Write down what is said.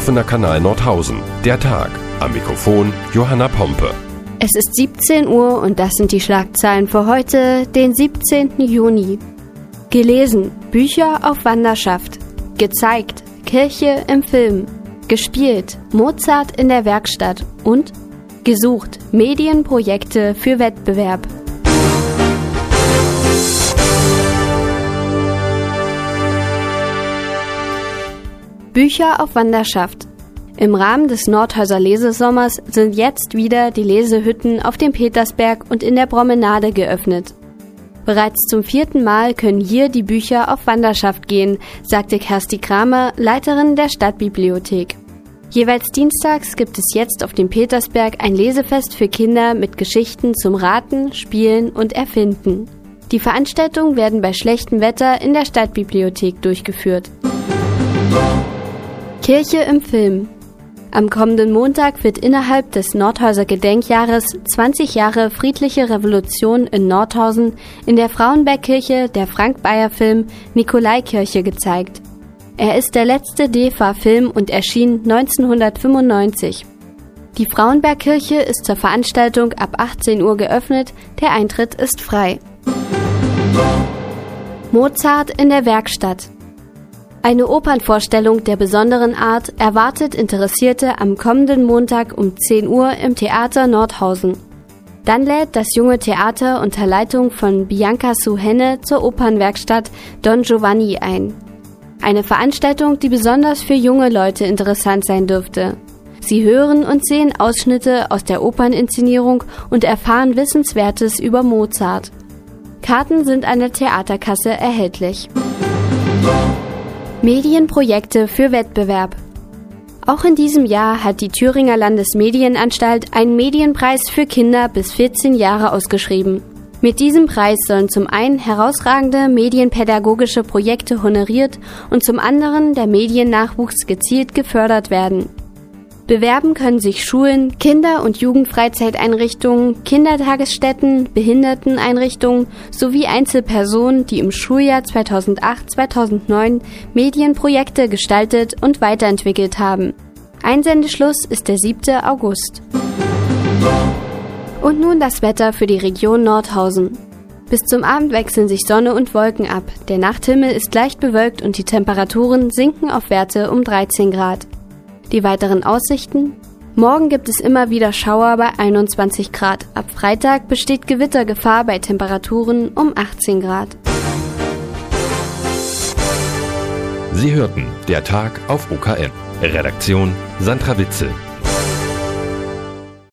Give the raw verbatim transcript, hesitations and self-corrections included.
offener Kanal Nordhausen. Der Tag. Am Mikrofon Johanna Pompe. Es ist siebzehn Uhr und das sind die Schlagzeilen für heute, den siebzehnten Juni. Gelesen, Bücher auf Wanderschaft. Gezeigt, Kirche im Film. Gespielt, Mozart in der Werkstatt. Und gesucht, Medienprojekte für Wettbewerb. Bücher auf Wanderschaft. Im Rahmen des Nordhäuser Lesesommers sind jetzt wieder die Lesehütten auf dem Petersberg und in der Promenade geöffnet. Bereits zum vierten Mal können hier die Bücher auf Wanderschaft gehen, sagte Kersti Kramer, Leiterin der Stadtbibliothek. Jeweils dienstags gibt es jetzt auf dem Petersberg ein Lesefest für Kinder mit Geschichten zum Raten, Spielen und Erfinden. Die Veranstaltungen werden bei schlechtem Wetter in der Stadtbibliothek durchgeführt. Kirche im Film. Am kommenden Montag wird innerhalb des Nordhäuser Gedenkjahres zwanzig Jahre friedliche Revolution in Nordhausen in der Frauenbergkirche der Frank-Beyer-Film Nikolaikirche gezeigt. Er ist der letzte D E F A-Film und erschien neunzehnhundertfünfundneunzig. Die Frauenbergkirche ist zur Veranstaltung ab achtzehn Uhr geöffnet, der Eintritt ist frei. Mozart in der Werkstatt. Eine Opernvorstellung der besonderen Art erwartet Interessierte am kommenden Montag um zehn Uhr im Theater Nordhausen. Dann lädt das Junge Theater unter Leitung von Bianca Suhenne zur Opernwerkstatt Don Giovanni ein. Eine Veranstaltung, die besonders für junge Leute interessant sein dürfte. Sie hören und sehen Ausschnitte aus der Operninszenierung und erfahren Wissenswertes über Mozart. Karten sind an der Theaterkasse erhältlich. Medienprojekte für Wettbewerb. Auch in diesem Jahr hat die Thüringer Landesmedienanstalt einen Medienpreis für Kinder bis vierzehn Jahre ausgeschrieben. Mit diesem Preis sollen zum einen herausragende medienpädagogische Projekte honoriert und zum anderen der Mediennachwuchs gezielt gefördert werden. Bewerben können sich Schulen, Kinder- und Jugendfreizeiteinrichtungen, Kindertagesstätten, Behinderteneinrichtungen sowie Einzelpersonen, die im Schuljahr zweitausendacht zweitausendneun Medienprojekte gestaltet und weiterentwickelt haben. Einsendeschluss ist der siebte August. Und nun das Wetter für die Region Nordhausen. Bis zum Abend wechseln sich Sonne und Wolken ab. Der Nachthimmel ist leicht bewölkt und die Temperaturen sinken auf Werte um dreizehn Grad. Die weiteren Aussichten? Morgen gibt es immer wieder Schauer bei einundzwanzig Grad. Ab Freitag besteht Gewittergefahr bei Temperaturen um achtzehn Grad. Sie hörten der Tag auf O K N. Redaktion Sandra Witzel.